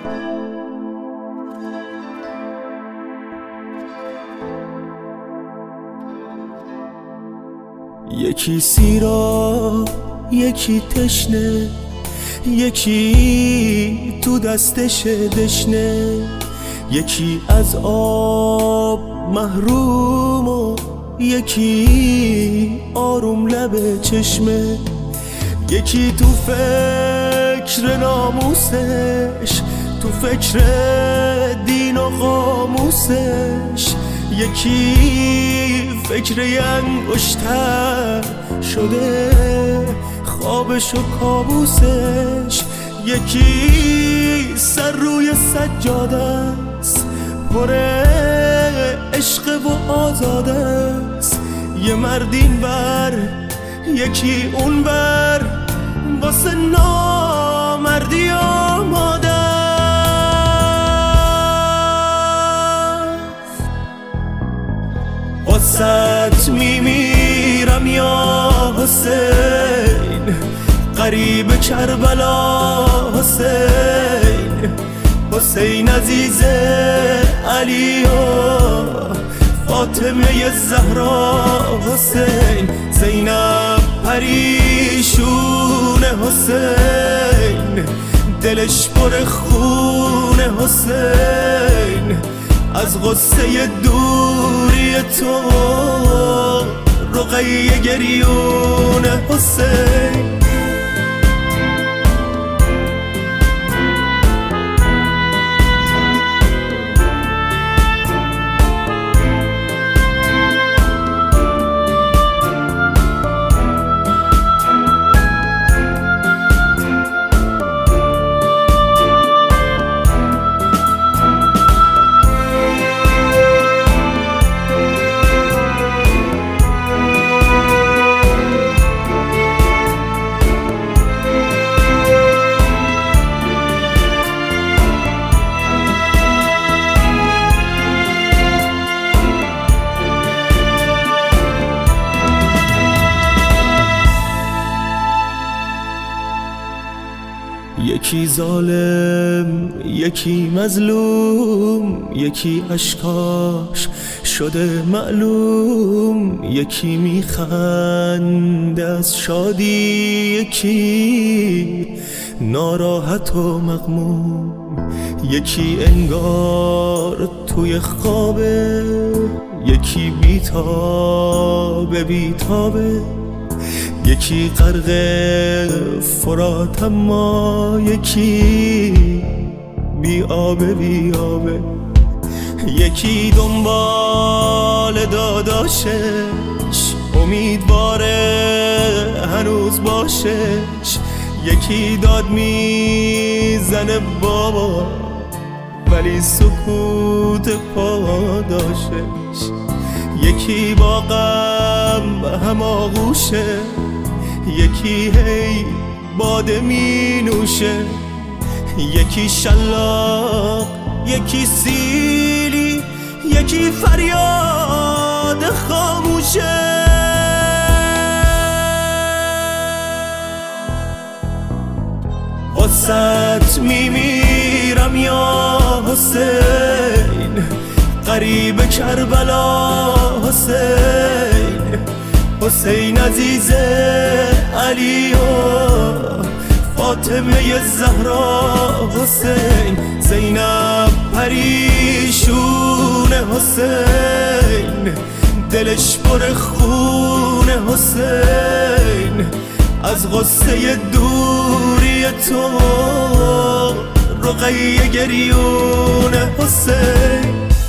یکی سیراب یکی تشنه، یکی تو دستش دشنه، یکی از آب محروم و یکی آروم لب چشمه، یکی تو فکر ناموسش، تو فکر دین و قاموسش، یکی فکر انگشتر شده خوابش و کابوسش، یکی سر روی سجاده است پر عشق و آزاده است، یه مرد این بر یکی اون بر واسه نامردی آماده است. واسط میمیرم یا حسین، غریب کربلا حسین، حسین عزیز علی و فاطمه زهرا حسین، زینب پریشون حسین، دلش پر خون حسین، از غصه دوری تو رقیه گریون حسین. یکی ظالم یکی مظلوم، یکی اشکاش شده معلوم، یکی میخنده از شادی، یکی ناراحت و مغموم، یکی انگار توی خوابه، یکی بیتابه بیتابه، یکی غرق فرات اما یکی بی آبه بی آبه، یکی دنبال داداشش امیدواره هنوز باشش، یکی داد میزنه بابا ولی سکوت پاداشش، یکی با غم هم آغوشه، یکی هی باده می نوشه، یکی شلاق یکی سیلی، یکی فریاد خاموشه. واسط میمیرم یا حسین، غریب کربلا حسین، حسین عزیز علی و فاطمه زهرا حسین، زینب پریشون حسین، دلش پر خون حسین، از غصه دوری تو رقیه گریون حسین.